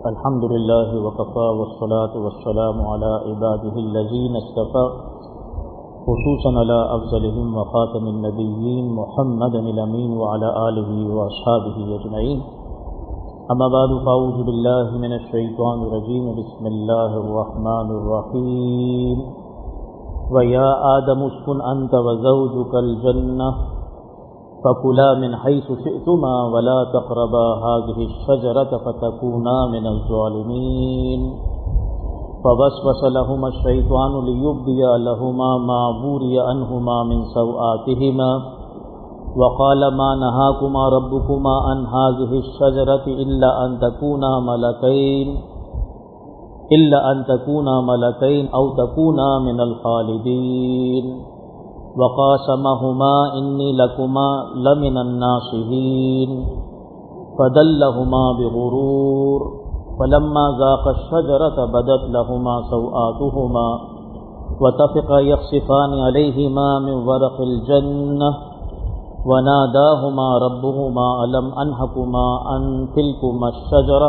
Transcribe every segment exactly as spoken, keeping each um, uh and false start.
الحمد لله وكفى والصلاة والسلام على عباده الذين اصطفى خصوصا على أفضلهم وخاتم النبيين محمد الأمين وعلى آله وأصحابه أجمعين. أما بعد فأعوذ بالله من الشيطان الرجيم. بسم الله الرحمن الرحيم. ويا آدم اسكن أنت وزوجك الجنة فكلا من حيث شئتما ولا تقربا هذه الشجرة فتكونا من الظالمين. فوسوس لهما الشيطان ليبدي لهما ما وري عنهما من سوآتهما وقال ما نهاكما ربكما عن هذه الشجرة إلا أن تكونا ملكين إلا أن تكونا ملكين أو تكونا من الخالدين. وقاسمهما إني لكما لمن الناصحين فدلهما بغرور فلما ذاقا الشجرة بدت لهما سوآتهما وطفقا يخصفان عليهما من ورق الجنة وناداهما ربهما ألم أنهكما عن تلكما الشجرة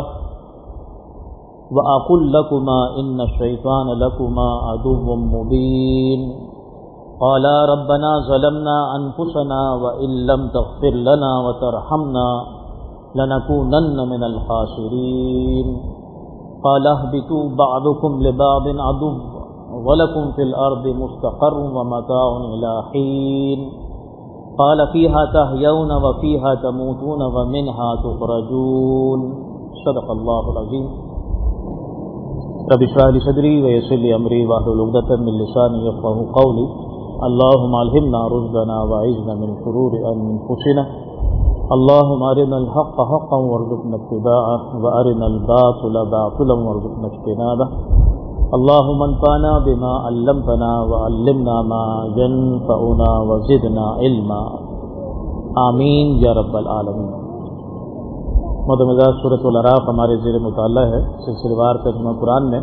وأقل لكما إن الشيطان لكما عدو مبين. قالا ربنا ظلمنا أنفسنا وإن لم تغفر لنا وترحمنا لنكونن من الخاسرين. قال اهبطوا بعضكم لبعض عدو ولكم في الأرض مستقر ومتاع إلى حين. قال فيها تحيون وفيها تموتون ومنها تخرجون. صدق الله العظيم. رب اشرح لي صدري ويسر لي أمري واحلل عقدة من لساني يفقهوا قولي. اللهم ألهمنا رشدنا وأعذنا من شرور أنفسنا. اللهم أرنا الحق حقا وارزقنا اتباعه وأرنا الباطل باطلا وارزقنا اجتنابه. اللهم انفعنا بما علمتنا وعلمنا ما ينفعنا وزدنا علما. آمین یا رب العالمین. مدمزہ سورۃ الاعراف ہمارے زیر مطالعہ ہے سلسلہ وار ترجمہ قرآن میں،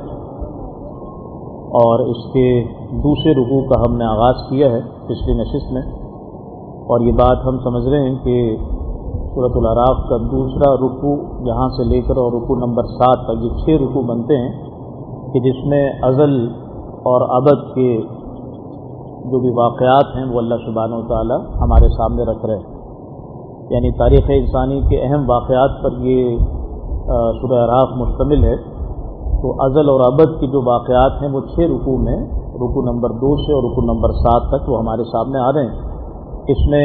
اور اس کے دوسرے رکوع کا ہم نے آغاز کیا ہے پچھلی نشست میں، اور یہ بات ہم سمجھ رہے ہیں کہ سورۃ الاعراف کا دوسرا رکوع یہاں سے لے کر اور رکوع نمبر سات تک یہ چھ رکوع بنتے ہیں کہ جس میں ازل اور ابد کے جو بھی واقعات ہیں وہ اللہ سبحانہ و تعالی ہمارے سامنے رکھ رہے ہیں. یعنی تاریخ انسانی کے اہم واقعات پر یہ سورہ اعراف مشتمل ہے. تو ازل اور ابد کے جو واقعات ہیں وہ چھ رکوع میں، رکوع نمبر دو سے اور رکوع نمبر سات تک وہ ہمارے سامنے آ رہے ہیں. اس میں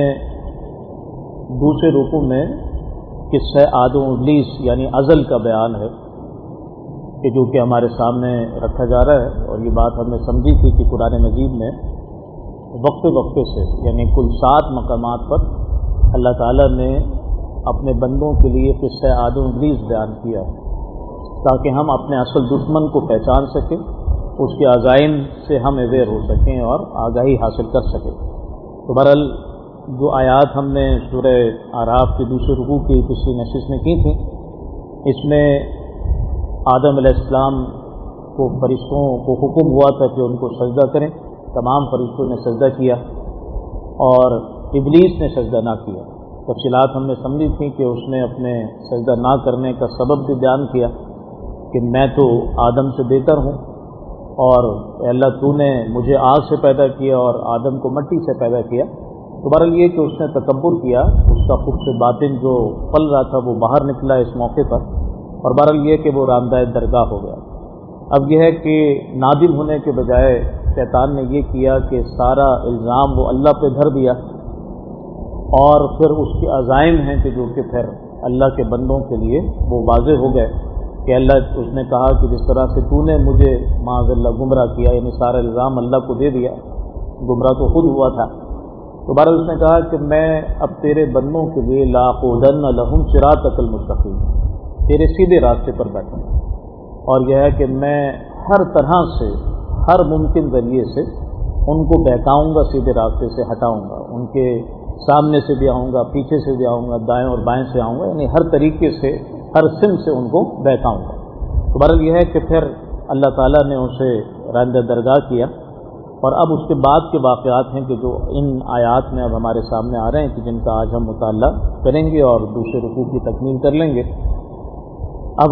دوسرے رکوع میں قصہ آدم و ابلیس یعنی ازل کا بیان ہے کہ جو کہ ہمارے سامنے رکھا جا رہا ہے. اور یہ بات ہم نے سمجھی تھی کہ قرآن مجید میں وقفے وقفے سے یعنی کل سات مقامات پر اللہ تعالیٰ نے اپنے بندوں کے لیے قصہ آدم و ابلیس بیان کیا ہے تاکہ ہم اپنے اصل دشمن کو پہچان سکیں، اس کے عزائم سے ہم اویئر ہو سکیں اور آگاہی حاصل کر سکیں. تو بہرحال جو آیات ہم نے سورہ اعراف کے دوسرے رکوع کی پچھلی نشست میں کی تھیں، اس میں آدم علیہ السلام کو فرشتوں کو حکم ہوا تھا کہ ان کو سجدہ کریں. تمام فرشتوں نے سجدہ کیا اور ابلیس نے سجدہ نہ کیا. تفصیلات ہم نے سمجھی تھیں کہ اس نے اپنے سجدہ نہ کرنے کا سبب بھی بیان کیا کہ میں تو آدم سے بہتر ہوں، اور اے اللہ تو نے مجھے آگ سے پیدا کیا اور آدم کو مٹی سے پیدا کیا. تو بہرحال یہ کہ اس نے تکبر کیا، اس کا خود سے باطن جو پل رہا تھا وہ باہر نکلا اس موقع پر، اور بہرحال یہ کہ وہ رامدہ درگاہ ہو گیا. اب یہ ہے کہ نادم ہونے کے بجائے شیطان نے یہ کیا کہ سارا الزام وہ اللہ پہ دھر دیا، اور پھر اس کے عزائم ہیں کہ جو کہ پھر اللہ کے بندوں کے لیے وہ واضح ہو گئے کہ اللہ اس نے کہا کہ جس طرح سے تو نے مجھے معاذ اللہ گمراہ کیا، یعنی سارا الزام اللہ کو دے دیا، گمراہ تو خود ہوا تھا. تو بہرحال اس نے کہا کہ میں اب تیرے بندوں کے لیے لاقعدن لہم صراطک المستقیم، تیرے سیدھے راستے پر بیٹھوں، اور یہ ہے کہ میں ہر طرح سے ہر ممکن ذریعے سے ان کو بہکاؤں گا، سیدھے راستے سے ہٹاؤں گا، ان کے سامنے سے بھی آؤں گا، پیچھے سے بھی آؤں گا، دائیں اور بائیں سے آؤں گا، یعنی ہر طریقے سے ہر سمت سے ان کو بہکاؤں گا. تو بہرحال یہ ہے کہ پھر اللہ تعالیٰ نے اسے راندہ درگاہ کیا. اور اب اس کے بعد کے واقعات ہیں کہ جو ان آیات میں اب ہمارے سامنے آ رہے ہیں کہ جن کا آج ہم مطالعہ کریں گے اور دوسرے رکوع کی تکمیل کر لیں گے. اب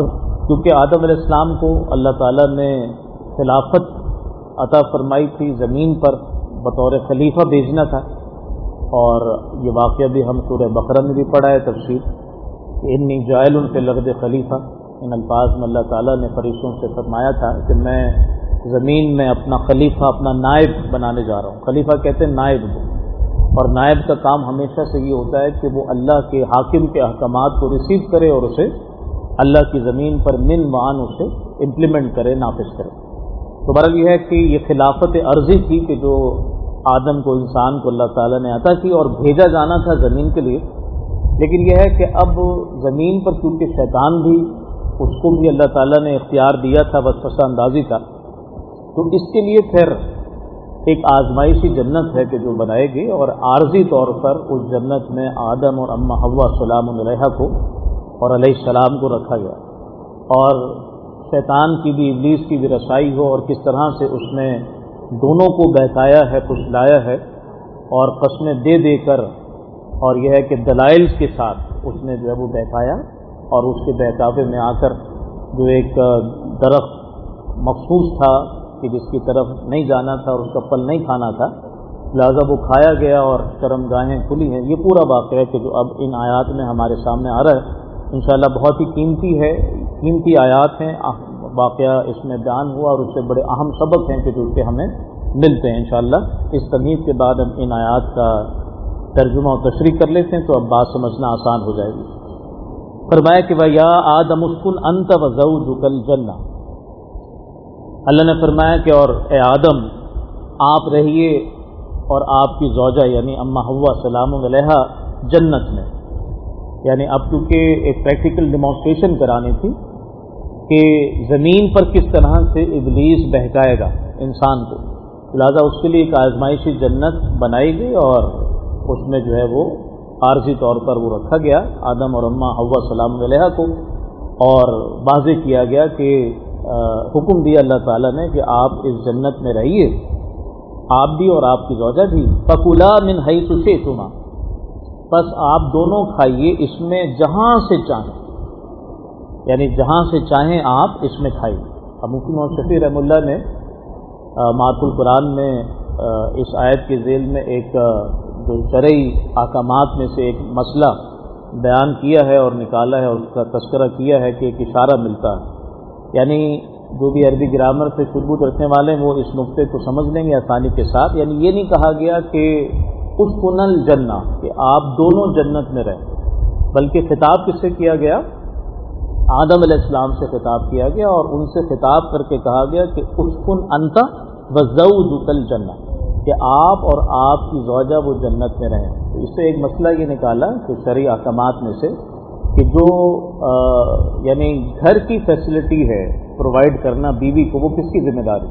کیونکہ آدم علیہ السلام کو اللہ تعالیٰ نے خلافت عطا فرمائی تھی، زمین پر بطور خلیفہ بھیجنا تھا، اور یہ واقعہ بھی ہم سورہ بقرہ میں بھی پڑھا ہے تفصیل کہ انی جاعل فی الارض خلیفہ، ان الفاظ میں اللہ تعالیٰ نے فرشتوں سے فرمایا تھا کہ میں زمین میں اپنا خلیفہ، اپنا نائب بنانے جا رہا ہوں۔ خلیفہ کہتے ہیں نائب کو، اور نائب کا کام ہمیشہ سے یہ ہوتا ہے کہ وہ اللہ کے حاکم کے احکامات کو ریسیو کرے اور اسے اللہ کی زمین پر من وعن اسے امپلیمنٹ کرے، نافذ کرے۔ تو بہرحال یہ ہے کہ یہ خلافت عرضی تھی کہ جو آدم کو، انسان کو اللہ تعالیٰ نے عطا کی اور بھیجا جانا تھا زمین کے لیے۔ لیکن یہ ہے کہ اب زمین پر کیونکہ شیطان بھی، اس کو بھی اللہ تعالیٰ نے اختیار دیا تھا وسوسہ اندازی کا، تو اس کے لیے پھر ایک آزمائشی جنت ہے کہ جو بنائے گی، اور عارضی طور پر اس جنت میں آدم اور اما حوا سلام علیہا کو اور علیہ السلام کو رکھا گیا، اور شیطان کی بھی، ابلیس کی بھی رسائی ہو، اور کس طرح سے اس نے دونوں کو بہکایا ہے، پھسلایا ہے، اور قسمیں دے دے کر، اور یہ ہے کہ دلائل کے ساتھ اس نے جو ہے وہ بہکایا، اور اس کے بہکاوے میں آ کر جو ایک درخت مخصوص تھا کہ جس کی طرف نہیں جانا تھا اور اس کا پھل نہیں کھانا تھا، لہذا وہ کھایا گیا اور شرم گاہیں کھلی ہیں۔ یہ پورا واقعہ ہے کہ جو اب ان آیات میں ہمارے سامنے آ رہا ہے، انشاءاللہ بہت ہی قیمتی ہے، قیمتی آیات ہیں، واقعہ اس میں بیان ہوا، اور اس سے بڑے اہم سبق ہیں کہ جو کہ ہمیں ملتے ہیں انشاءاللہ۔ اس تمہید کے بعد ہم ان آیات کا ترجمہ و تشریح کر لیتے ہیں تو اب بات سمجھنا آسان ہو جائے گی۔ فرمایا کہ وَيَا آدَمُ اسْكُنْ أَنْتَ وَزَوْجُكَ الْجَنَّةَ، اللہ نے فرمایا کہ اور اے آدم آپ رہیے اور آپ کی زوجہ یعنی اما حوا سلام علیہا جنت میں، یعنی اب چونکہ ایک پریکٹیکل ڈیمانسٹریشن کرانی تھی کہ زمین پر کس طرح سے ابلیس بہکائے گا انسان کو، لہذا اس کے لیے ایک آزمائشی جنت بنائی گئی، اور اس میں جو ہے وہ عارضی طور پر وہ رکھا گیا آدم اور اما حوا سلام علیہا کو، اور واضح کیا گیا کہ حکم دیا اللہ تعالیٰ نے کہ آپ اس جنت میں رہیے، آپ بھی اور آپ کی زوجہ بھی، فَكُلَا مِنْ حَيْثُ شِئْتُمَا، بس آپ دونوں کھائیے اس میں جہاں سے چاہیں، یعنی جہاں سے چاہیں آپ اس میں کھائیے۔ اب مفتی محمد شفیع رحمہ اللہ نے معرف القرآن میں اس آیت کے ذیل میں ایک جو شرعی احکامات میں سے ایک مسئلہ بیان کیا ہے اور نکالا ہے اور اس کا تذکرہ کیا ہے کہ ایک اشارہ ملتا ہے، یعنی جو بھی عربی گرامر سے ثبوت رکھنے والے ہیں وہ اس نقطے کو سمجھ لیں گے آسانی کے ساتھ۔ یعنی یہ نہیں کہا گیا کہ اسکن الجنہ کہ آپ دونوں جنت میں رہیں، بلکہ خطاب کس سے کیا گیا؟ آدم علیہ السلام سے خطاب کیا گیا، اور ان سے خطاب کر کے کہا گیا کہ اسکن انت وزوجک الجنہ، کہ آپ اور آپ کی زوجہ وہ جنت میں رہیں۔ تو اس سے ایک مسئلہ یہ نکالا کہ شرعی احکامات میں سے کہ جو آ, یعنی گھر کی فیسلٹی ہے پرووائڈ کرنا بیوی کو، وہ کس کی ذمہ داری؟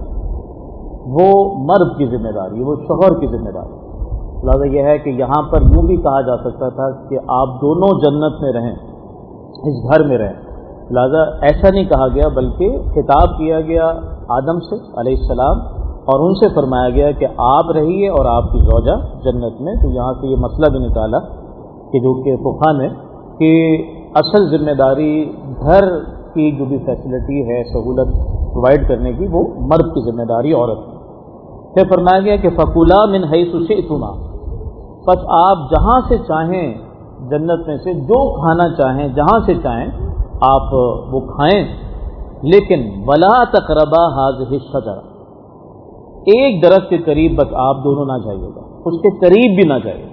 وہ مرد کی ذمہ داری، وہ شوہر کی ذمہ داری۔ لہٰذا یہ ہے کہ یہاں پر یوں بھی کہا جا سکتا تھا کہ آپ دونوں جنت میں رہیں، اس گھر میں رہیں، لہٰذا ایسا نہیں کہا گیا، بلکہ خطاب کیا گیا آدم سے علیہ السلام، اور ان سے فرمایا گیا کہ آپ رہیے اور آپ کی زوجہ جنت میں۔ تو یہاں سے یہ مسئلہ بھی نکالا کہ جو کہ فقہ نے کہ اصل ذمہ داری گھر کی جو بھی فیسلٹی ہے، سہولت پرووائڈ کرنے کی، وہ مرد کی ذمہ داری عورت ہے۔ پھر فرمایا گیا کہ فَكُلَا مِنْ حَيْثُ شِئْتُمَا، بس آپ جہاں سے چاہیں جنت میں سے جو کھانا چاہیں، جہاں سے چاہیں آپ وہ کھائیں، لیکن وَلَا تَقْرَبَا هَٰذِهِ الشَّجَرَةَ، ایک درخت کے قریب بس آپ دونوں نہ جائیے گا، اس کے قریب بھی نہ جائیے۔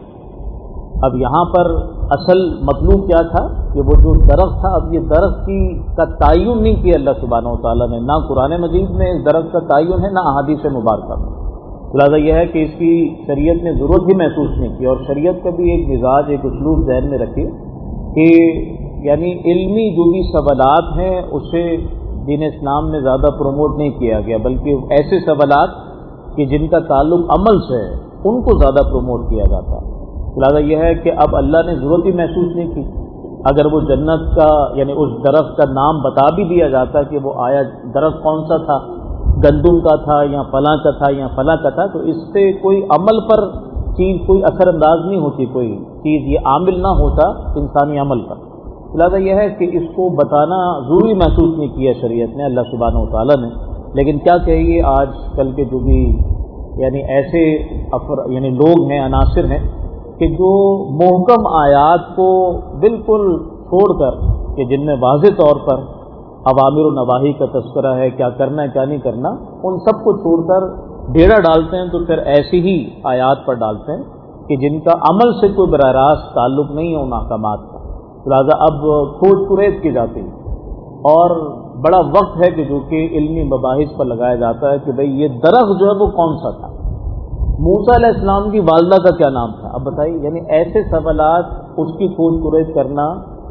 اب یہاں پر اصل مطلوب کیا تھا کہ وہ جو درخت تھا، اب یہ درخت کی کا تعین نہیں کیا اللہ سبحانہ و تعالیٰ نے، نہ قرآن مجید میں اس درخت کا تعین ہے، نہ احادیث مبارکہ میں۔ لہٰذا یہ ہے کہ اس کی شریعت نے ضرورت بھی محسوس نہیں کی، اور شریعت کا بھی ایک مزاج، ایک اسلوب ذہن میں رکھیے کہ یعنی علمی جو بھی سوالات ہیں اسے دین اسلام میں زیادہ پروموٹ نہیں کیا گیا، بلکہ ایسے سوالات کہ جن کا تعلق عمل سے ہے ان کو زیادہ پروموٹ کیا جاتا ہے۔ لہٰذا یہ ہے کہ اب اللہ نے ضرورت ہی محسوس نہیں کی، اگر وہ جنت کا یعنی اس درخت کا نام بتا بھی دیا جاتا کہ وہ آیا درخت کون سا تھا، گندم کا تھا یا فلاں کا تھا یا فلاں کا تھا، تو اس سے کوئی عمل پر چیز کوئی اثر انداز نہیں ہوتی، کوئی چیز یہ عامل نہ ہوتا انسانی عمل پر۔ لہٰذا یہ ہے کہ اس کو بتانا ضروری محسوس نہیں کیا شریعت نے، اللہ سبحانہ و تعالیٰ نے. لیکن کیا کہیے آج کل کے جو بھی یعنی ایسے افر یعنی لوگ ہیں، عناصر ہیں کہ جو محکم آیات کو بالکل چھوڑ کر کہ جن میں واضح طور پر اوامر و نواہی کا تذکرہ ہے، کیا کرنا ہے کیا نہیں کرنا، ان سب کو چھوڑ کر ڈیرا ڈالتے ہیں تو پھر ایسی ہی آیات پر ڈالتے ہیں کہ جن کا عمل سے کوئی براہ راست تعلق نہیں ہے ان احکامات کا. لہٰذا اب کھوج کریز کی جاتی ہے اور بڑا وقت ہے کہ جو کہ علمی مباحث پر لگایا جاتا ہے کہ بھئی یہ درخت جو ہے وہ کون سا تھا، موسیٰ علیہ السلام کی والدہ کا کیا نام تھا، اب بتائیے. یعنی ایسے سوالات اس کی کھوج کریز کرنا،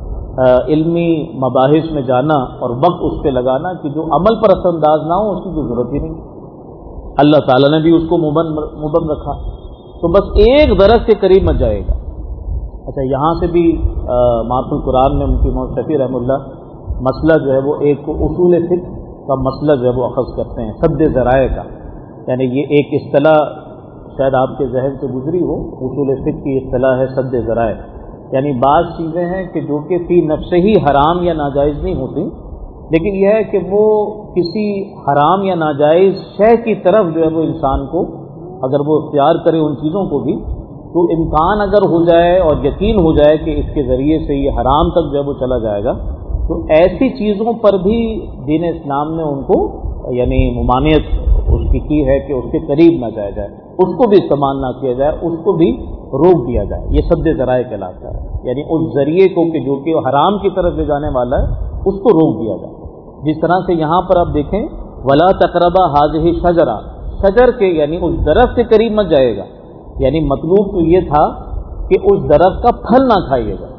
علمی مباحث میں جانا اور وقت اس پہ لگانا کہ جو عمل پر اثر انداز نہ ہو، اس کی کوئی ضرورت ہی نہیں. اللہ تعالیٰ نے بھی اس کو مبن رکھا. تو بس ایک درخت کے قریب مت جائے گا. اچھا، یہاں سے بھی معرف القرآن میں مفتی محمد شفیع رحمہ اللہ مسئلہ جو ہے وہ ایک اصول فقہ کا مسئلہ جو ہے وہ اخذ کرتے ہیں، سد ذرائع کا. یعنی یہ ایک اصطلاح شاید آپ کے ذہن سے گزری ہو، اصول فقہ کی اصطلاح ہے سد ذرائع. یعنی بعض چیزیں ہیں کہ جو کہ فی نفس ہی حرام یا ناجائز نہیں ہوتی، لیکن یہ ہے کہ وہ کسی حرام یا ناجائز شے کی طرف جو ہے وہ انسان کو اگر وہ اختیار کرے ان چیزوں کو بھی، تو امکان اگر ہو جائے اور یقین ہو جائے کہ اس کے ذریعے سے یہ حرام تک جو ہے وہ چلا جائے گا، تو ایسی چیزوں پر بھی دین اسلام نے ان کو یعنی ممانعت اس کی کی ہے کہ اس کے قریب نہ جایا جائے، اس کو بھی استعمال نہ کیا جائے، اس کو بھی روک دیا جائے. یہ سد ذرائع کہلاتا ہے. یعنی اس ذریعے کو کہ جو کہ حرام کی طرف لے جانے والا ہے اس کو روک دیا جائے. جس طرح سے یہاں پر آپ دیکھیں ولا تقربا هذه شجرہ، شجر کے یعنی اس درخت کے قریب مت جائے گا. یعنی مطلوب تو یہ تھا کہ اس درخت کا پھل نہ کھائیے گا،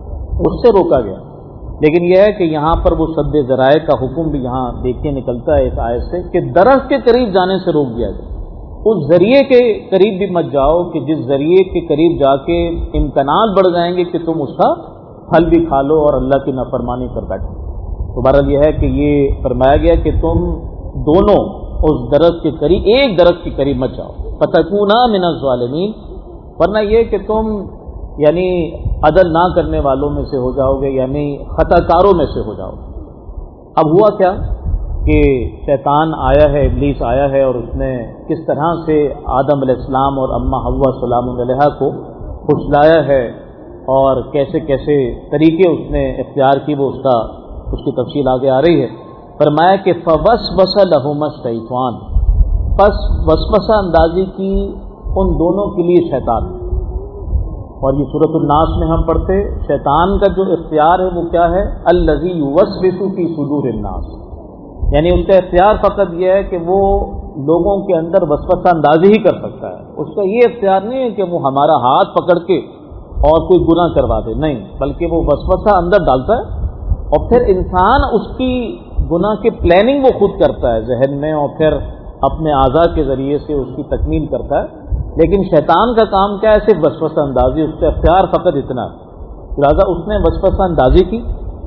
اس سے روکا گیا. لیکن یہ ہے کہ یہاں پر وہ سد ذرائع کا حکم بھی یہاں دیکھنے نکلتا ہے اس آیت سے کہ درخت کے قریب جانے سے روک دیا گیا. اس ذریعے کے قریب بھی مت جاؤ کہ جس ذریعے کے قریب جا کے امکانات بڑھ جائیں گے کہ تم اس کا پھل بھی کھا لو اور اللہ کی نافرمانی کر بیٹھو. تو بہرحال یہ ہے کہ یہ فرمایا گیا کہ تم دونوں اس درخت کے قریب ایک درخت کے قریب مت جاؤ، فتکونا من الظالمین، ورنہ یہ کہ تم یعنی عدل نہ کرنے والوں میں سے ہو جاؤ گے، یعنی خطا کاروں میں سے ہو جاؤ گے. اب ہوا کیا کہ شیطان آیا ہے، ابلیس آیا ہے اور اس نے کس طرح سے آدم علیہ السلام اور اماں حوا سلام علیہا کو پھسلایا ہے اور کیسے کیسے طریقے اس نے اختیار کی، وہ اس کا اس کی تفصیل آگے آ رہی ہے. فرمایا کہ فوسوس لہما الشیطان، پس وسوسہ اندازی کی ان دونوں کے لیے شیطان. اور یہ سورۃ الناس میں ہم پڑھتے شیطان کا جو اختیار ہے وہ کیا ہے، الذی یوسوس فی صدور الناس، یعنی ان کا اختیار فقط یہ ہے کہ وہ لوگوں کے اندر وسوسہ اندازی ہی کر سکتا ہے. اس کا یہ اختیار نہیں ہے کہ وہ ہمارا ہاتھ پکڑ کے اور کوئی گناہ کروا دے، نہیں، بلکہ وہ وسوسہ اندر ڈالتا ہے اور پھر انسان اس کی گناہ کی پلاننگ وہ خود کرتا ہے ذہن میں اور پھر اپنے اعضاء کے ذریعے سے اس کی تکمیل کرتا ہے. لیکن شیطان کا کام کیا ہے، صرف وسوسہ اندازی، اس کا اختیار فقط اتنا ہے. لہٰذا اس نے وسوسہ اندازی کی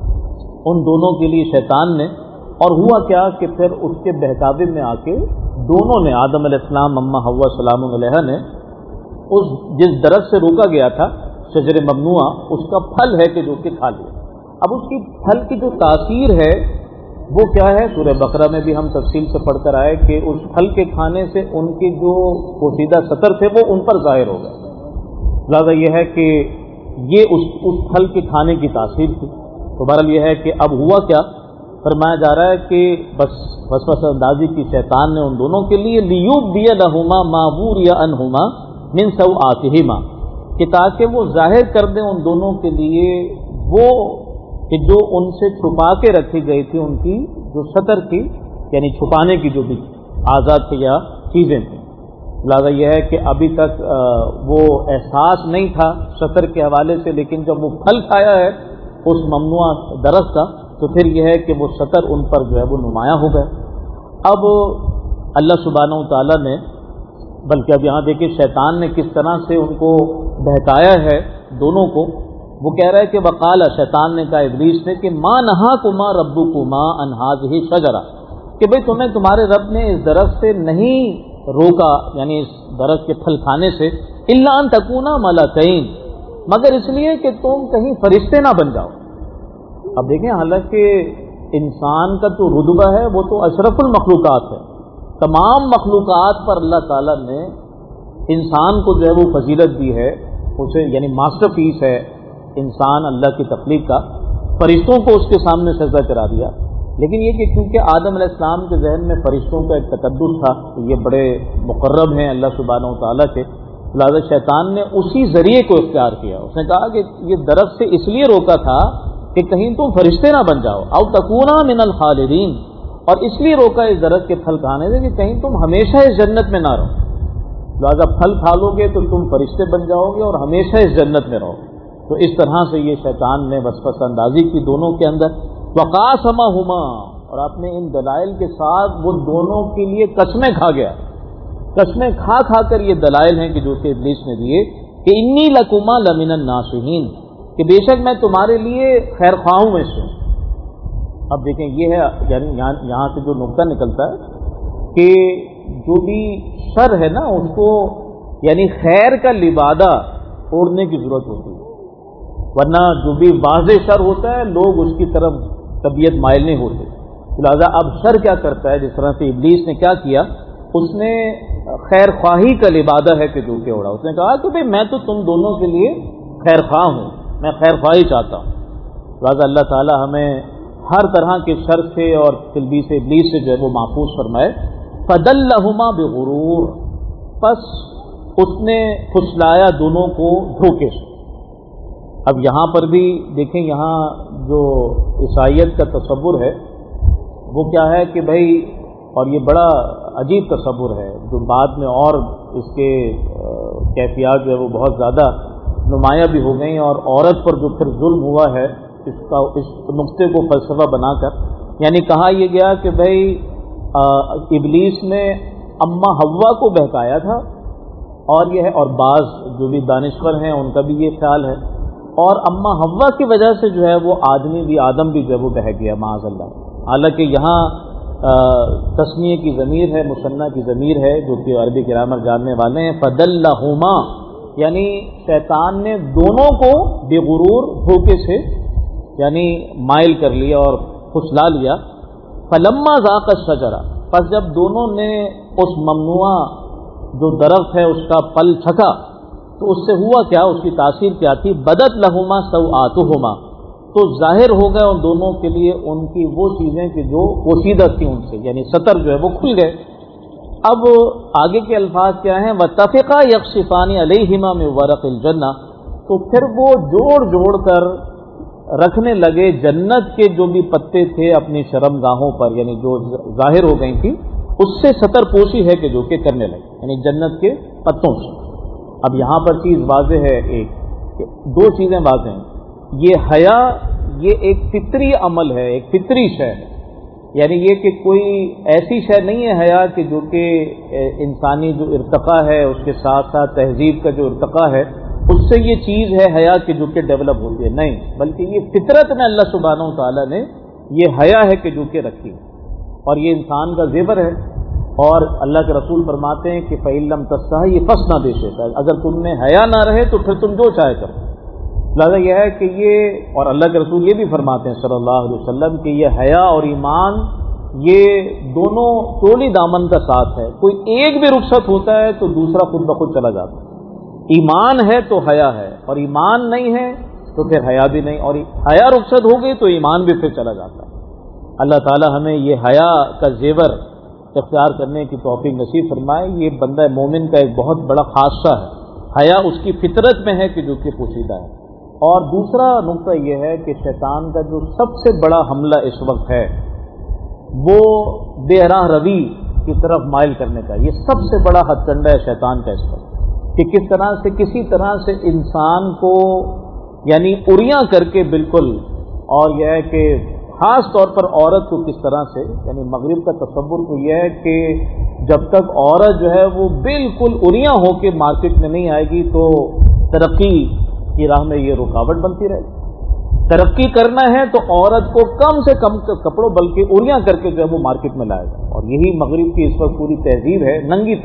ان دونوں کے لیے شیطان نے، اور ہوا کیا کہ پھر اس کے بہکاوے میں آ کے دونوں نے، آدم علیہ السلام اماں حوا سلام علیہا نے اس جس درخت سے روکا گیا تھا شجر ممنوعہ، اس کا پھل ہے کہ جو کہ کھا لیا. اب اس کی پھل کی جو تاثیر ہے وہ کیا ہے، سورہ بقرہ میں بھی ہم تفصیل سے پڑھ کر آئے کہ اس پھل کے کھانے سے ان کے جو پوشیدہ سطر تھے وہ ان پر ظاہر ہو گئے. لہٰذا یہ ہے کہ یہ اس اس پھل کے کھانے کی تاثیر تھی. تو بہرحال یہ ہے کہ اب ہوا کیا، فرمایا جا رہا ہے کہ بس وسوسہ اندازی کی شیطان نے ان دونوں کے لیے لیوبدی لہما ما بوری عنہما من سوآتہما، کہ تاکہ وہ ظاہر کر دیں ان دونوں کے لیے وہ کہ جو ان سے چھپا کے رکھی گئی تھی، ان کی جو سطر تھی، یعنی چھپانے کی جو بھی آزاد تھی یا چیزیں تھیں. لہٰذا یہ ہے کہ ابھی تک وہ احساس نہیں تھا سطر کے حوالے سے، لیکن جب وہ پھل کھایا ہے اس ممنوع درخت کا تو پھر یہ ہے کہ وہ سطر ان پر جو ہے وہ نمایاں ہو گئے. اب اللہ سبحانہ و تعالیٰ نے، بلکہ اب یہاں دیکھیں شیطان نے کس طرح سے ان کو بہکایا ہے دونوں کو. وہ کہہ رہا ہے کہ وقال، شیطان نے کہا ابلیس نے کہ ما نہاکما ربکما عن ہذہ شجرہ، کہ بھئی تمہیں تمہارے رب نے اس درخت سے نہیں روکا، یعنی اس درخت کے پھل کھانے سے، الا ان تکونا ملکین، مگر اس لیے کہ تم کہیں فرشتے نہ بن جاؤ. اب دیکھیں حالانکہ انسان کا جو رتبہ ہے وہ تو اشرف المخلوقات ہے، تمام مخلوقات پر اللہ تعالیٰ نے انسان کو جو ہے وہ فضیلت دی ہے، اسے یعنی ماسٹر پیس ہے انسان اللہ کی تخلیق کا، فرشتوں کو اس کے سامنے سجدہ کرا دیا۔ لیکن یہ کہ کیونکہ آدم علیہ السلام کے ذہن میں فرشتوں کا ایک تقدس تھا کہ یہ بڑے مقرب ہیں اللہ سبحانہ و تعالیٰ کے، لہٰذا شیطان نے اسی ذریعے کو اختیار کیا۔ اس نے کہا کہ یہ درخت سے اس لیے روکا تھا کہ کہیں تم فرشتے نہ بن جاؤ، او تکونا من الخالدین، اور اس لیے روکا اس درخت کے پھل کھانے سے کہ کہیں تم ہمیشہ اس جنت میں نہ رہو، لہٰذا پھل کھا لو گے تو تم فرشتے بن جاؤ گے اور ہمیشہ اس جنت میں رہو۔ تو اس طرح سے یہ شیطان نے وسوسہ اندازی کی دونوں کے اندر، وقاسمہما، اور اپنے ان دلائل کے ساتھ وہ دونوں کے لیے قسمیں کھا گیا، قسمیں کھا کھا کر یہ دلائل ہیں کہ جو کہ ابلیس نے دیے کہ انی لکما لمن الناصحین، کہ بے شک میں تمہارے لیے خیر خواہوں میں سے۔ اب دیکھیں یہ ہے یعنی یہاں سے جو نقطہ نکلتا ہے کہ جو بھی شر ہے نا اس کو یعنی خیر کا لبادہ اوڑھنے کی ضرورت ہوتی ہے، ورنہ جو بھی واضح شر ہوتا ہے لوگ اس کی طرف طبیعت مائل نہیں ہوتے۔ لہٰذا اب شر کیا کرتا ہے، جس طرح سے ابلیس نے کیا کیا، اس نے خیر خواہی کا لبادہ ہے کہ جو کہ اوڑھا، اس نے کہا کہ بھئی میں تو تم دونوں کے لیے خیر خواہ ہوں، میں خیر خواہی چاہتا ہوں۔ لہٰذا اللہ تعالی ہمیں ہر طرح کے شر سے اور تلبیس ابلیس سے جو ہے وہ محفوظ فرمائے۔ فَدَلَّهُمَا بِغُرُورٍ، پس اس نے پھسلایا دونوں کو دھوکے سے۔ اب یہاں پر بھی دیکھیں، یہاں جو عیسائیت کا تصور ہے وہ کیا ہے کہ بھائی، اور یہ بڑا عجیب تصور ہے جو بعد میں اور اس کے کیفیات جو ہے وہ بہت زیادہ نمایاں بھی ہو گئیں، اور عورت پر جو پھر ظلم ہوا ہے اس کا اس نقطے کو فلسفہ بنا کر یعنی کہا یہ گیا کہ بھائی ابلیس نے اما حوا کو بہکایا تھا، اور یہ ہے اور بعض جو بھی دانشور ہیں ان کا بھی یہ خیال ہے، اور اما حوا کی وجہ سے جو ہے وہ آدمی بھی آدم بھی جو ہے وہ بہک گیا معاذ اللہ۔ حالانکہ یہاں تسنیہ کی ضمیر ہے، مثنیٰ کی ضمیر ہے، جو کہ عربی گرامر جاننے والے ہیں۔ فدلہما یعنی شیطان نے دونوں کو بے غرور دھوکے سے یعنی مائل کر لیا اور پھسلا لیا۔ فلما ذاق الشجرہ، پس جب دونوں نے اس ممنوع جو درخت ہے اس کا پھل چکھا تو اس سے ہوا کیا، اس کی تاثیر کیا تھی، بدت لہما سوآتہما، تو ظاہر ہو گئے ان دونوں کے لیے ان کی وہ چیزیں کہ جو پوشیدہ تھیں ان سے، یعنی ستر جو ہے وہ کھل گئے۔ اب آگے کے الفاظ کیا ہیں، وَاتَّفِقَا يَخْصِفَانِ عَلَيْهِمَا مِنْ وَرَقِ الْجَنَّةِ، تو پھر وہ جوڑ جوڑ کر رکھنے لگے جنت کے جو بھی پتے تھے اپنی شرم گاہوں پر، یعنی جو ظاہر ہو گئی تھی اس سے ستر پوشی ہے کہ جو کہ کرنے لگے، یعنی جنت کے پتوں سے۔ اب یہاں پر چیز واضح ہے، ایک کہ دو چیزیں واضح ہیں، یہ حیا یہ ایک فطری عمل ہے، ایک فطری شے ہے، یعنی یہ کہ کوئی ایسی شے نہیں ہے حیا کہ جو کہ انسانی جو ارتقاء ہے اس کے ساتھ ساتھ تہذیب کا جو ارتقاء ہے اس سے یہ چیز ہے حیا کہ جو کہ ڈیولپ ہوتی ہے، نہیں، بلکہ یہ فطرت میں اللہ سبحانہ و تعالیٰ نے یہ حیا ہے کہ جو کہ رکھی ہے، اور یہ انسان کا زیور ہے۔ اور اللہ کے رسول فرماتے ہیں کہ فَإِن لَّمْ تَسْتَحْیِ فَاصْنَعْ مَا شِئْتَ، اگر تم میں حیا نہ رہے تو پھر تم جو چاہے کرو۔ لہٰذا یہ ہے کہ یہ، اور اللہ کے رسول یہ بھی فرماتے ہیں صلی اللہ علیہ وسلم کہ یہ حیا اور ایمان یہ دونوں چولی دامن کا ساتھ ہے، کوئی ایک بھی رخصت ہوتا ہے تو دوسرا خود بخود چلا جاتا ہے۔ ایمان ہے تو حیا ہے، اور ایمان نہیں ہے تو پھر حیا بھی نہیں، اور حیا رخصت ہو گئی تو ایمان بھی پھر چلا جاتا ہے۔ اللہ تعالی ہمیں یہ حیا کا زیور اختیار کرنے کی توفیق نصیب فرمائے۔ یہ بندہ مومن کا ایک بہت بڑا خاصہ ہے، حیا اس کی فطرت میں ہے کہ جو کہ پوشیدہ ہے۔ اور دوسرا نقطہ یہ ہے کہ شیطان کا جو سب سے بڑا حملہ اس وقت ہے وہ بے راہ روی کی طرف مائل کرنے کا، یہ سب سے بڑا ہتھ کنڈا ہے شیطان کا اس وقت، کہ کس طرح سے کسی طرح سے انسان کو یعنی اریاں کر کے بالکل، اور یہ ہے کہ خاص طور پر عورت کو کس طرح سے، یعنی مغرب کا تصور تو یہ ہے کہ جب تک عورت جو ہے وہ بالکل اریاں ہو کے مارکیٹ میں نہیں آئے گی تو ترقی کی راہ میں یہ رکاوٹ بنتی رہے گی۔ ترقی کرنا ہے تو عورت کو کم سے کم کپڑوں بلکہ اریاں کر کے جو ہے وہ مارکیٹ میں لائے گا، اور یہی مغرب کی اس وقت پوری تہذیب ہے، ننگی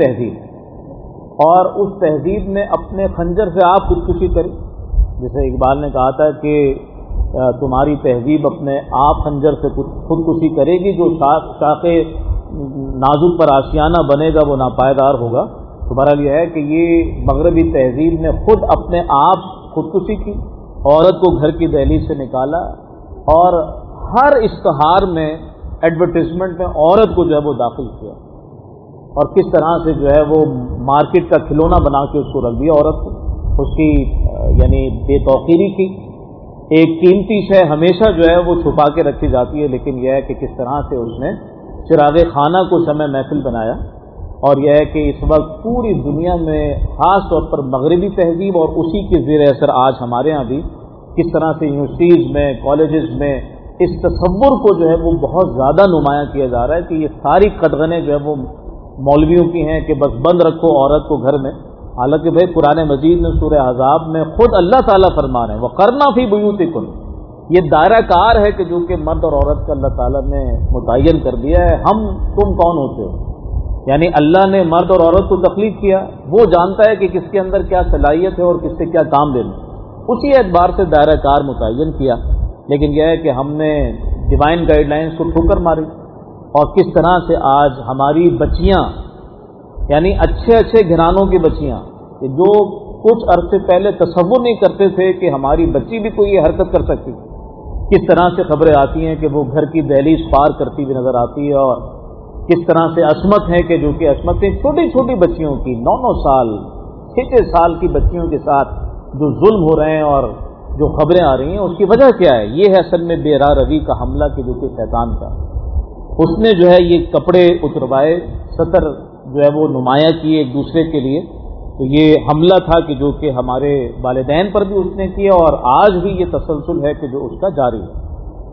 تہذیب، اور اس تہذیب میں اپنے خنجر سے آپ خودکشی کریں۔ جیسے اقبال نے کہا تھا کہ تمہاری تہذیب اپنے آپ خنجر سے خودکشی کرے گی، جو شاخ نازک پر آشیانہ بنے گا وہ ناپائیدار ہوگا۔ تو بہرحال یہ ہے کہ یہ مغربی تہذیب نے خود اپنے آپ خودکشی کی، عورت کو گھر کی دہلیز سے نکالا، اور ہر اشتہار میں ایڈورٹیزمنٹ میں عورت کو جو ہے وہ داخل کیا، اور کس طرح سے جو ہے وہ مارکیٹ کا کھلونا بنا کے اس کو رکھ دیا عورت کو، اس کی یعنی بے توقیری کی۔ ایک قیمتی شے ہمیشہ جو ہے وہ چھپا کے رکھی جاتی ہے، لیکن یہ ہے کہ کس طرح سے اس نے چراغ خانہ کو شمع محفل بنایا۔ اور یہ ہے کہ اس وقت پوری دنیا میں خاص طور پر مغربی تہذیب اور اسی کے زیر اثر آج ہمارے ہاں بھی کس طرح سے یونیورسٹیز میں، کالجز میں اس تصور کو جو ہے وہ بہت زیادہ نمایاں کیا جا رہا ہے کہ یہ ساری قدغنیں جو ہے وہ مولویوں کی ہیں کہ بس بند رکھو عورت کو گھر میں، حالانکہ بھائی قرآن مجید میں سورہ احزاب میں خود اللہ تعالیٰ فرما رہے ہیں وَقَرْنَا فِي بُيُوتِكُنَّ، یہ دائرہ کار ہے کہ جو کہ مرد اور عورت کا اللہ تعالیٰ نے متعین کر دیا ہے۔ ہم تم کون ہوتے ہو؟ یعنی اللہ نے مرد اور عورت کو تخلیق کیا، وہ جانتا ہے کہ کس کے اندر کیا صلاحیت ہے اور کس سے کیا کام لینا، اسی اعتبار سے دائرہ کار متعین کیا۔ لیکن یہ ہے کہ ہم نے ڈیوائن گائیڈ لائنز کو ٹھوکر ماری، اور کس طرح سے آج ہماری بچیاں، یعنی اچھے اچھے گھرانوں کی بچیاں کہ جو کچھ عرصے پہلے تصور نہیں کرتے تھے کہ ہماری بچی بھی کوئی یہ حرکت کر سکتی، کس طرح سے خبریں آتی ہیں کہ وہ گھر کی دہلیز پار کرتی ہوئی نظر آتی ہے، اور کس طرح سے عصمت ہے کہ جو کہ عصمتیں چھوٹی چھوٹی بچیوں کی، نو نو سال چھ چھ سال کی بچیوں کے ساتھ جو ظلم ہو رہے ہیں اور جو خبریں آ رہی ہیں، اس کی وجہ کیا ہے؟ یہ ہے اصل میں بے راہ روی کا حملہ کہ جو کہ شیطان کا، اس نے جو ہے یہ کپڑے اتروائے، سطر جو ہے وہ نمایاں کیے ایک دوسرے کے لیے۔ تو یہ حملہ تھا کہ جو کہ ہمارے والدین پر بھی اس نے کیا، اور آج بھی یہ تسلسل ہے کہ جو اس کا جاری ہے۔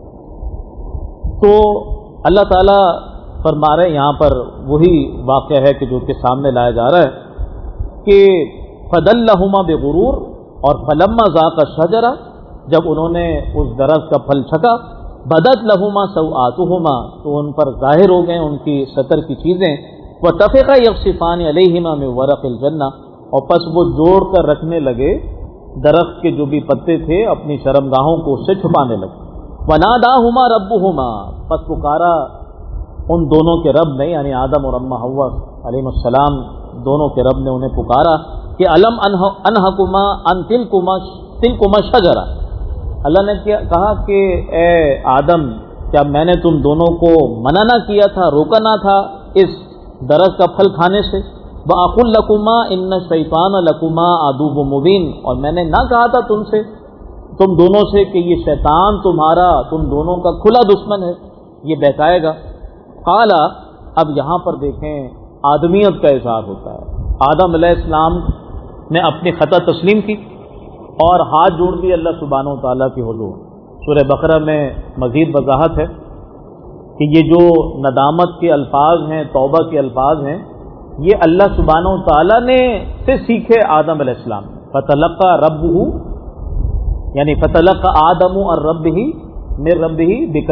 تو اللہ تعالیٰ فرما رہے ہیں یہاں پر وہی واقعہ ہے کہ جو کہ سامنے لایا جا رہا ہے کہ فَدَلَّهُمَا بِغُرُورٍ، اور فَلَمَّا ذَاقَا الشَّجَرَةَ، جب انہوں نے اس درخت کا پھل چھکا، بَدَتْ لَهُمَا سَوْآتُهُمَا، تو ان پر ظاہر ہو گئے ان کی سطر کی چیزیں، وَطَفِقَا يَخْصِفَانِ عَلَيْهِمَا مِن وَرَقِ الْجَنَّةِ، اور پس وہ جوڑ کر رکھنے لگے درخت کے جو بھی پتے تھے اپنی شرمگاہوں کو اس سے چھپانے لگے۔ وَنَادَاهُمَا رَبُّهُمَا، پس پکارا ان دونوں کے رب نے، یعنی آدم اور اماں حوا علیہ السلام دونوں کے رب نے انہیں پکارا کہ الم انہکما ان تلکما تلکما شجرہ، اللہ نے کیا کہا کہ اے آدم، کیا میں نے تم دونوں کو منع نہ کیا تھا، روکا نہ تھا اس درخت کا پھل کھانے سے؟ وَأَقُلْ لَكُمَا إِنَّ الشَّيْطَانَ لَكُمَا عَدُوٌّ مُبِينٌ، اور میں نے نہ کہا تھا تم سے، تم دونوں سے، کہ یہ شیطان تمہارا تم دونوں کا کھلا دشمن ہے، یہ بہکائے گا۔ قال، اب یہاں پر دیکھیں آدمیت کا اظہار ہوتا ہے۔ آدم علیہ السلام نے اپنی خطا تسلیم کی اور ہاتھ جوڑ دیے اللہ سبحانہ و تعالیٰ کی حضور۔ سورہ بقرہ میں مزید وضاحت ہے کہ یہ جو ندامت کے الفاظ ہیں، توبہ کے الفاظ ہیں، یہ اللہ سبحانہ و تعالیٰ نے سے سیکھے آدم علیہ السلام۔ فتلقى ربہ، یعنی فتلقى آدم اور ربہ من ربہ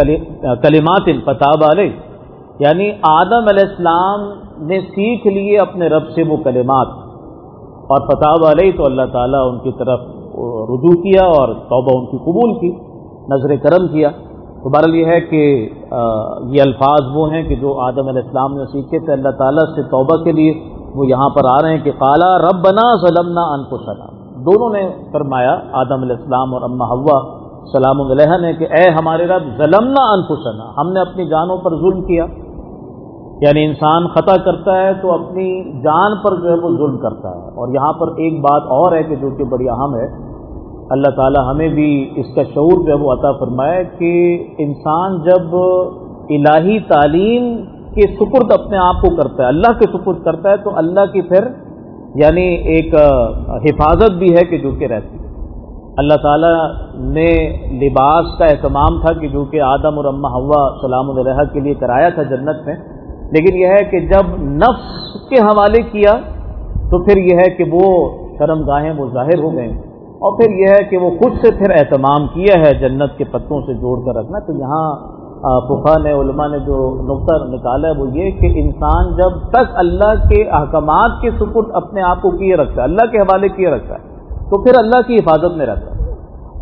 بکلمات فتاب علیہ، یعنی آدم علیہ السلام نے سیکھ لیے اپنے رب سے وہ کلمات، اور فتاب علیہ تو اللہ تعالیٰ ان کی طرف رجوع کیا اور توبہ ان کی قبول کی، نظر کرم کیا۔ تو بہرحال یہ ہے کہ یہ الفاظ وہ ہیں کہ جو آدم علیہ السلام نے سیکھے تھے اللہ تعالیٰ سے توبہ کے لیے، وہ یہاں پر آ رہے ہیں کہ قالا ربنا ظلمنا انفسنا، دونوں نے فرمایا آدم علیہ السلام اور اماں حوا سلام علیہ نے کہ اے ہمارے رب، ظلمنا انفسنا، ہم نے اپنی جانوں پر ظلم کیا۔ یعنی انسان خطا کرتا ہے تو اپنی جان پر جو ہے وہ ظلم کرتا ہے۔ اور یہاں پر ایک بات اور ہے کہ جو کہ بڑی اہم ہے، اللہ تعالی ہمیں بھی اس کا شعور جو ہے وہ عطا فرمائے کہ انسان جب الہی تعلیم کے سپرد اپنے آپ کو کرتا ہے، اللہ کے سپرد کرتا ہے، تو اللہ کی پھر یعنی ایک حفاظت بھی ہے کہ جو کہ رہتی ہے۔ اللہ تعالیٰ نے لباس کا اہتمام تھا کہ جو کہ آدم اور اماں حوا سلام علیہ کے لیے کرایا تھا جنت میں، لیکن یہ ہے کہ جب نفس کے حوالے کیا تو پھر یہ ہے کہ وہ شرمگاہیں وہ ظاہر ہو گئیں، اور پھر یہ ہے کہ وہ خود سے پھر اہتمام کیا ہے جنت کے پتوں سے جوڑ کر رکھنا۔ تو یہاں فقہاء نے علماء نے جو نقطہ نکالا ہے وہ یہ کہ انسان جب تک اللہ کے احکامات کے سپرد اپنے آپ کو کیے رکھتا ہے، اللہ کے حوالے کیے رکھتا ہے، تو پھر اللہ کی حفاظت میں رہتا ہے۔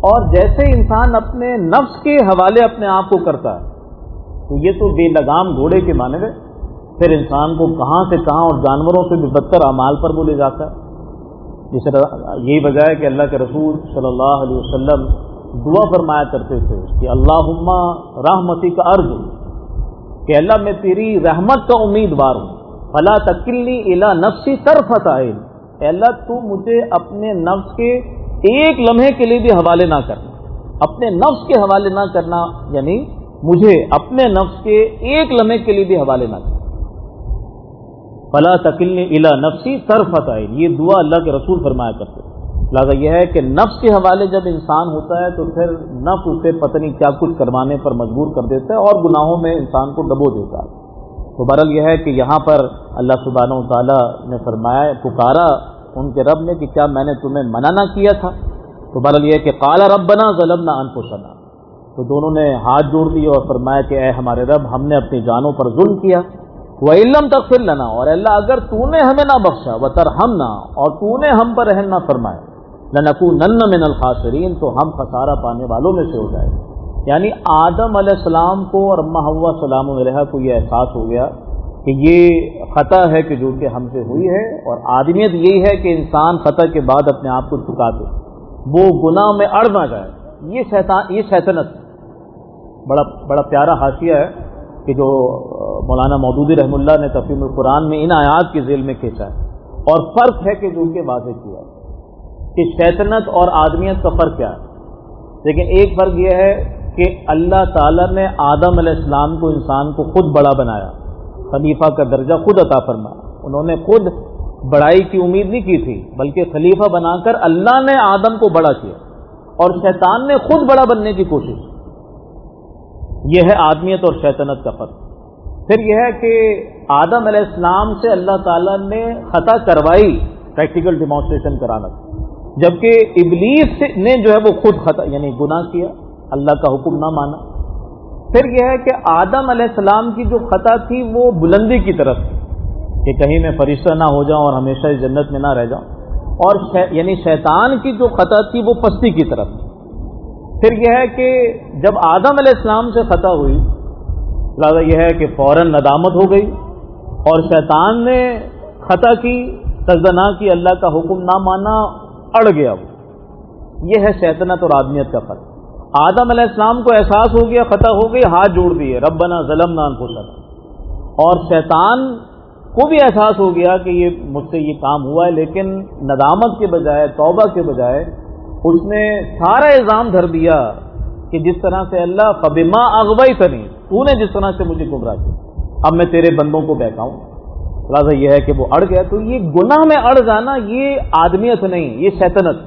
اور جیسے انسان اپنے نفس کے حوالے اپنے آپ کو کرتا ہے تو یہ تو بے لگام گھوڑے کے مانند ہے، پھر انسان کو کہاں سے کہاں اور جانوروں سے بھی بدتر اعمال پر بولے جاتا ہے۔ جس یہی وجہ ہے کہ اللہ کے رسول صلی اللہ علیہ وسلم دعا فرمایا کرتے تھے کہ اللہم رحمتی کا ارجو، کہ اللہ میں تیری رحمت کا امیدوار ہوں، فلا تکلنی الی نفسی طرفۃ عین، اے اللہ تو مجھے اپنے نفس کے ایک لمحے کے لیے بھی حوالے نہ کرنا، اپنے نفس کے حوالے نہ کرنا، یعنی مجھے اپنے نفس کے ایک لمحے کے لیے بھی حوالے نہ کرنا، فلا تکلنی الی نفسی طرفۃ عین، یہ دعا اللہ کے رسول فرمایا کرتے ہیں۔ لہٰذا یہ ہے کہ نفس کے حوالے جب انسان ہوتا ہے تو پھر نفس اسے پتہ نہیں کیا کچھ کروانے پر مجبور کر دیتا ہے اور گناہوں میں انسان کو ڈبو دیتا ہے۔ تو بہرحال یہ ہے کہ یہاں پر اللہ سبحانہ و تعالیٰ نے فرمایا، پکارا ان کے رب نے کہ کیا میں نے تمہیں منع نہ کیا تھا؟ تو بہرحال یہ ہے کہ قال ربنا ظلمنا انفسنا، تو دونوں نے ہاتھ جوڑ دیے اور فرمایا کہ اے ہمارے رب ہم نے اپنی جانوں پر ظلم کیا، وَإِن لَّمْ تَغْفِرْ لَنَا، اور اللہ اگر تو نے ہمیں نہ بخشا، وَتَرْحَمْنَا، اور تو نے ہم پر رحم نہ فرمایا، لَنَكُونَنَّ مِنَ الْخَاسِرِينَ، تو ہم خسارہ پانے والوں میں سے ہو جائیں۔ یعنی آدم علیہ السلام کو اور اماں حوا سلام علیہا کو یہ احساس ہو گیا کہ یہ خطا ہے کہ جو کہ ہم سے ہوئی ہے، اور آدمیت یہی ہے کہ انسان خطا کے بعد اپنے آپ کو چکا دے، وہ گناہ میں اڑ نہ جائے، یہ شیطان یہ شیطنت بڑا بڑا پیارا حاشیہ ہے کہ جو مولانا مودودی رحمہ اللہ نے تفہیم القرآن میں ان آیات کے ذیل میں کھینچا ہے، اور فرق ہے کہ جو کہ واضح کیا ہے کہ شیطنت اور آدمیت کا فرق کیا ہے۔ لیکن ایک فرق یہ ہے کہ اللہ تعالیٰ نے آدم علیہ السلام کو انسان کو خود بڑا بنایا، خلیفہ کا درجہ خود عطا فرمایا، انہوں نے خود بڑائی کی امید نہیں کی تھی بلکہ خلیفہ بنا کر اللہ نے آدم کو بڑا کیا، اور شیطان نے خود بڑا بننے کی کوشش۔ یہ ہے آدمیت اور شیطنت کا فرق۔ پھر یہ ہے کہ آدم علیہ السلام سے اللہ تعالیٰ نے خطا کروائی، پریکٹیکل ڈیمانسٹریشن کرانا، جبکہ ابلیس نے جو ہے وہ خود خطا یعنی گناہ کیا، اللہ کا حکم نہ مانا۔ پھر یہ ہے کہ آدم علیہ السلام کی جو خطا تھی وہ بلندی کی طرف تھی کہ کہیں میں فرشتہ نہ ہو جاؤں اور ہمیشہ اس جنت میں نہ رہ جاؤں، اور شے یعنی شیطان کی جو خطا تھی وہ پستی کی طرف تھی۔ پھر یہ ہے کہ جب آدم علیہ السلام سے خطا ہوئی، لہٰذا یہ ہے کہ فوراً ندامت ہو گئی، اور شیطان نے خطا کی، سجدہ نہ کی، اللہ کا حکم نہ مانا، اڑ گیا وہ۔ یہ ہے شیطنت اور آدمیت کا فرق۔ آدم علیہ السلام کو احساس ہو گیا، خطا ہو گئی، ہاتھ جوڑ دیے، ربنا ظلمنا انفسنا، اور شیطان کو بھی احساس ہو گیا کہ یہ مجھ سے یہ کام ہوا ہے، لیکن ندامت کے بجائے، توبہ کے بجائے اس نے سارا الزام دھر دیا کہ جس طرح سے اللہ فبما اغویتنی، تو نے جس طرح سے مجھے گمراہ کیا، اب میں تیرے بندوں کو بہکاؤں۔ لہٰذا یہ ہے کہ وہ اڑ گیا۔ تو یہ گناہ میں اڑ جانا یہ آدمیت نہیں، یہ شیطنت۔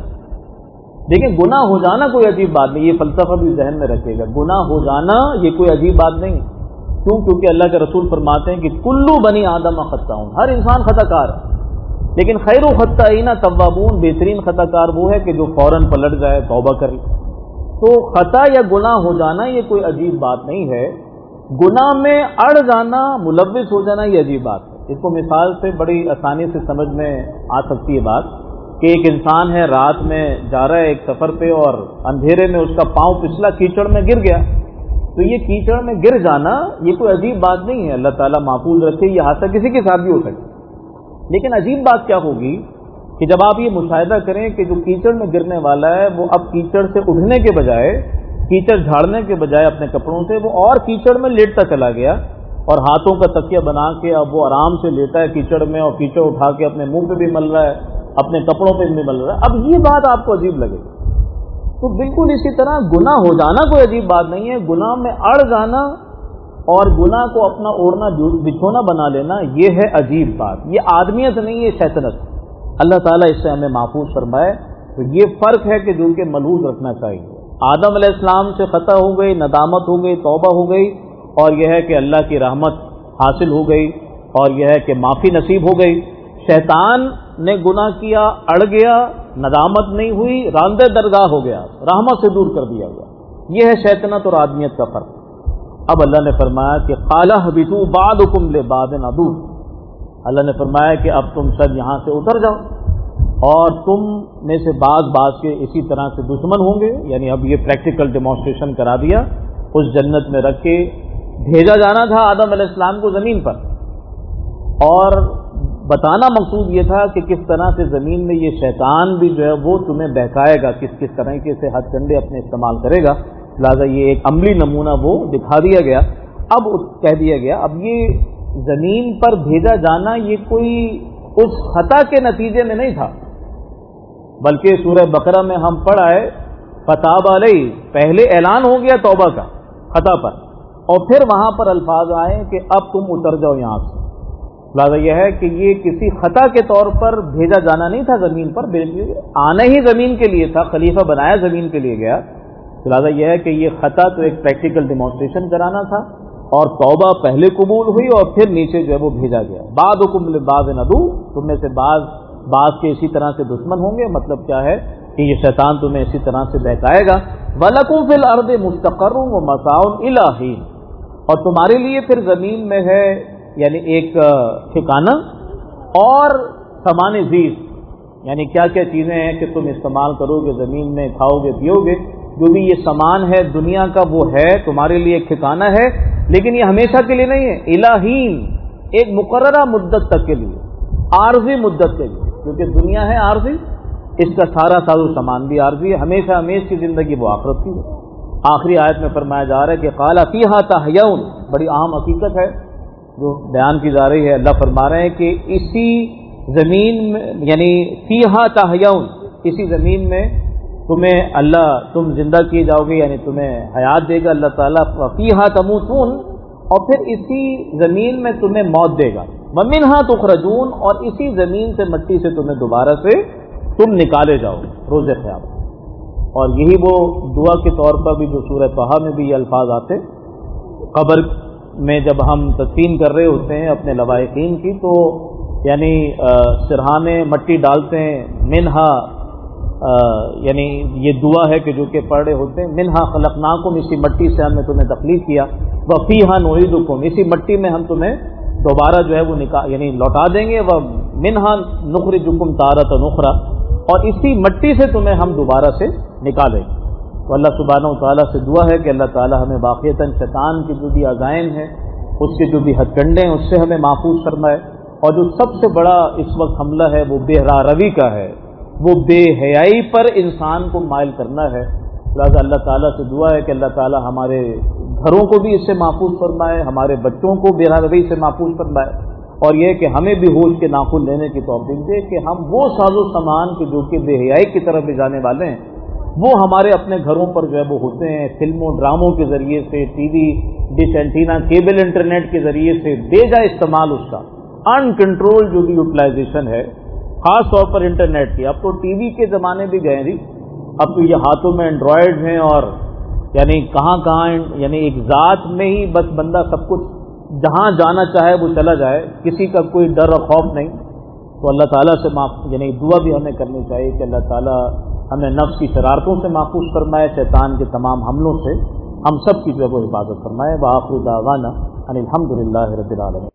دیکھیں گناہ ہو جانا کوئی عجیب بات نہیں، یہ فلسفہ بھی ذہن میں رکھے گا، گناہ ہو جانا یہ کوئی عجیب بات نہیں، کیوں؟ کیونکہ اللہ کے رسول فرماتے ہیں کہ کلو بنی آدم خطاؤن، ہر انسان خطا کار ہے، لیکن خیر و خطائین توابون، بہترین خطا کار وہ ہے کہ جو فوراً پلٹ جائے، توبہ کر لے۔ تو خطا یا گناہ ہو جانا یہ کوئی عجیب بات نہیں ہے، گناہ میں اڑ جانا، ملوث ہو جانا یہ عجیب بات ہے۔ اس کو مثال سے بڑی آسانی سے سمجھ میں آ سکتی ہے بات کہ ایک انسان ہے، رات میں جا رہا ہے ایک سفر پہ، اور اندھیرے میں اس کا پاؤں پچھلا کیچڑ میں گر گیا، تو یہ کیچڑ میں گر جانا یہ کوئی عجیب بات نہیں ہے، اللہ تعالیٰ محفوظ رکھے، یہ حادثہ کسی کے ساتھ بھی ہو سکتا ہے۔ لیکن عجیب بات کیا ہوگی کہ جب آپ یہ مشاہدہ کریں کہ جو کیچڑ میں گرنے والا ہے وہ اب کیچڑ سے اٹھنے کے بجائے، کیچڑ جھاڑنے کے بجائے اپنے کپڑوں سے وہ اور کیچڑ میں لیٹتا چلا گیا، اور ہاتھوں کا تکیہ بنا کے اب وہ آرام سے لیٹا ہے کیچڑ میں، اور کیچڑ اٹھا کے اپنے منہ پہ بھی مل رہا ہے، اپنے کپڑوں پہ بھی مل رہا ہے۔ اب یہ بات آپ کو عجیب لگے، تو بالکل اسی طرح گناہ ہو جانا کوئی عجیب بات نہیں ہے، گناہ میں اڑ جانا اور گناہ کو اپنا اوڑھنا بچھونا بنا لینا یہ ہے عجیب بات، یہ آدمیت نہیں، یہ شیطنت۔ اللہ تعالیٰ اس سے ہمیں محفوظ فرمائے۔ تو یہ فرق ہے کہ جو کہ ملحوظ رکھنا چاہیے۔ آدم علیہ السلام سے خطا ہو گئی، ندامت ہو گئی، توبہ ہو گئی، اور یہ ہے کہ اللہ کی رحمت حاصل ہو گئی، اور یہ ہے کہ معافی نصیب ہو گئی۔ شیطان نے گناہ کیا، اڑ گیا، ندامت نہیں ہوئی، راندہ درگاہ ہو گیا، رحمت سے دور کر دیا گیا۔ یہ ہے شیطنت اور آدمیت کا فرق۔ اب اللہ نے فرمایا کہ قَالَ اهْبِطُوا بَعْضُكُمْ لِبَعْضٍ عَدُوٌّ، اللہ نے فرمایا کہ اب تم سب یہاں سے اتر جاؤ، اور تم میں سے بعض بعض کے اسی طرح سے دشمن ہوں گے. یعنی اب یہ پریکٹیکل ڈیمانسٹریشن کرا دیا. اس جنت میں رکھ کے بھیجا جانا تھا آدم علیہ السلام کو زمین پر, اور بتانا مقصود یہ تھا کہ کس طرح سے زمین میں یہ شیطان بھی جو ہے وہ تمہیں بہکائے گا, کس کس طرح کے سے ہتھ کنڈے اپنے استعمال کرے گا. لہٰذا یہ ایک عملی نمونہ وہ دکھا دیا گیا. اب کہہ دیا گیا اب یہ زمین پر بھیجا جانا یہ کوئی اس خطا کے نتیجے میں نہیں تھا, بلکہ سورہ بقرہ میں ہم پڑھ آئے فتاب علیہ, پہلے اعلان ہو گیا توبہ کا خطا پر, اور پھر وہاں پر الفاظ آئے کہ اب تم اتر جاؤ یہاں سے. لہٰذا یہ ہے کہ یہ کسی خطا کے طور پر بھیجا جانا نہیں تھا زمین پر, آنا ہی زمین کے لیے تھا, خلیفہ بنایا زمین کے لیے گیا. لہٰذا یہ ہے کہ یہ خطا تو ایک پریکٹیکل ڈیمانسٹریشن کرانا تھا, اور توبہ پہلے قبول ہوئی اور پھر نیچے جو ہے وہ بھیجا گیا. بعضکم لبعض عدو, تم میں سے بعض بعض کے اسی طرح سے دشمن ہوں گے. مطلب کیا ہے کہ یہ شیطان تمہیں اسی طرح سے بہکائے گا. وَلَكُمْ فِي الْأَرْضِ مُسْتَقَرٌّ وَمَتَاعٌ إِلَىٰ حِينٍ, اور تمہارے لیے پھر زمین میں ہے یعنی ایک ٹھکانہ اور سامان زیست, یعنی کیا کیا چیزیں ہیں کہ تم استعمال کرو گے زمین میں, کھاؤ گے پیو گے. جو بھی یہ سامان ہے دنیا کا وہ ہے تمہارے لیے ایک ٹھکانہ ہے, لیکن یہ ہمیشہ کے لیے نہیں ہے. الہین, ایک مقررہ مدت تک کے لیے, عارضی مدت کے لیے, کیونکہ دنیا ہے عارضی, اس کا سارا ساز و سامان بھی عارضی ہے. ہمیشہ ہمیش کی زندگی وہ آخرت کی ہے. آخری آیت میں فرمایا جا رہا ہے کہ قال فیہا تحیون, بڑی اہم حقیقت ہے جو بیان کی جا رہی ہے. اللہ فرما رہے ہیں کہ اسی زمین میں یعنی فیہا تحیون, اسی زمین میں تمہیں اللہ تم زندہ کیے جاؤ گے, یعنی تمہیں حیات دے گا اللہ تعالیٰ. فیہا تموتون, اور پھر اسی زمین میں تمہیں موت دے گا. ومنہا تخرجون, اور اسی زمین سے مٹی سے تمہیں دوبارہ سے تم نکالے جاؤ روز قیامت. اور یہی وہ دعا کے طور پر بھی جو سورہ طہ میں بھی یہ الفاظ آتے, قبر میں جب ہم تدفین کر رہے ہوتے ہیں اپنے لوائقین کی, تو یعنی سرہانے مٹی ڈالتے ہیں. منہا یعنی یہ دعا ہے کہ جو کہ پڑھ رہے ہوتے ہیں, منہا خلقناکم, اسی مٹی سے ہم نے تمہیں تخلیق کیا. وفیہا نعیدکم, اسی مٹی میں ہم تمہیں دوبارہ جو ہے وہ نکال یعنی لوٹا دیں گے. ومنہا نخرجکم تارۃ اخری, اور اسی مٹی سے تمہیں ہم دوبارہ سے نکالیں. تو اللہ سبحانہ و تعالیٰ سے دعا ہے کہ اللہ تعالیٰ ہمیں واقعتاً شیطان کی جو بھی عزائم ہیں, اس کے جو بھی ہتھ کنڈے ہیں, اس سے ہمیں محفوظ فرمائے. اور جو سب سے بڑا اس وقت حملہ ہے وہ بے راہ روی کا ہے, وہ بے حیائی پر انسان کو مائل کرنا ہے. لہٰذا اللہ تعالیٰ سے دعا ہے کہ اللہ تعالیٰ ہمارے گھروں کو بھی اس سے محفوظ فرمائے, ہمارے بچوں کو بے راہ روی سے محفوظ فرمائے, اور یہ کہ ہمیں بھی ہوش کے ناخن لینے کی توفیق دے کہ ہم وہ ساز و سامان کے جو کہ بے حیائی کی طرف لے جانے والے ہیں وہ ہمارے اپنے گھروں پر جو ہے وہ ہوتے ہیں, فلموں ڈراموں کے ذریعے سے, TV dish antenna cable internet کے ذریعے سے بے جا استعمال, اس کا ان کنٹرول جو بھی یوٹیلائزیشن ہے خاص طور پر انٹرنیٹ کی. اب تو ٹی وی کے زمانے بھی گئے جی, اب تو یہ ہاتھوں میں اینڈرائڈ ہیں, اور یعنی کہاں کہاں یعنی ایک ذات میں ہی بس بندہ سب کچھ جہاں جانا چاہے وہ چلا جائے, کسی کا کوئی ڈر اور خوف نہیں. تو اللہ تعالیٰ سے یعنی دعا بھی ہمیں کرنی چاہیے کہ اللہ تعالیٰ ہمیں نفس کی شرارتوں سے محفوظ فرمائے, شیطان کے تمام حملوں سے ہم سب کی جو ہے وہ حفاظت فرمائے. وآخر دعوانا ان الحمد للہ رب العالمین.